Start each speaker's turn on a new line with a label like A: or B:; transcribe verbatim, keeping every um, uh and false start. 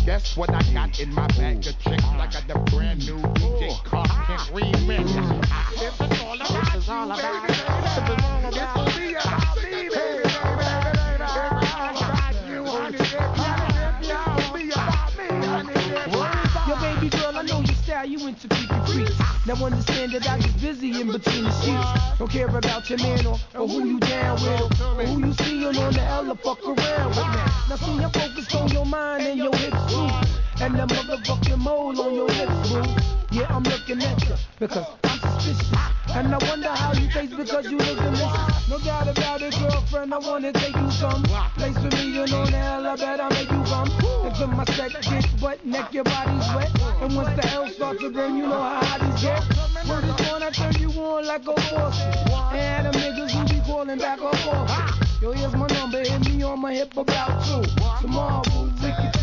A: Guess what I got in my bag of tricks? I got the brand new D J Clark Kent remix. If it's all about you, it's all about you. It's gonna be about me, baby, baby, baby. It's all about you, honey. It's gonna be about me, honey.
B: Yo, baby girl, I know your style, you into freaky freaks. Now understand that I get busy in between the sheets. Don't care about your man or, or who you down with or, or who you see on the L or fuck around with. Now, now see, I'm focused on your mind and your hips too, and the motherfucking mole on your lips, boo. Yeah, I'm looking at you because I'm suspicious, and I wonder how you taste because you look delicious. No doubt about it, girlfriend, I wanna take you some place with me, you know the hell, I bet I'll make you come into my set, get butt, neck, your body's wet, and once the hell starts to burn, you know how hot these get. Word is born, I turn you on like a faucet, and them niggas who be calling back off off. Yo, here's my number, hit me on my hip about two. Tomorrow, boo.